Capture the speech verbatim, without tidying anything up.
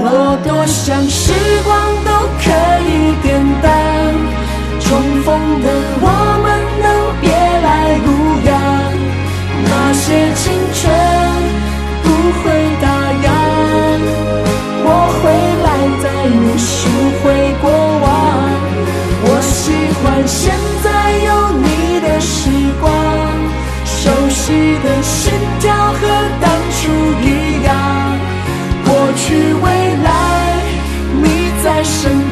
我多想时光都可以颠倒，重逢的我们能别来无恙，那些青春不会打烊，我会来带你寻回过往。我喜欢现在有你的时光，熟悉的心跳和当初一样，过去未来你在身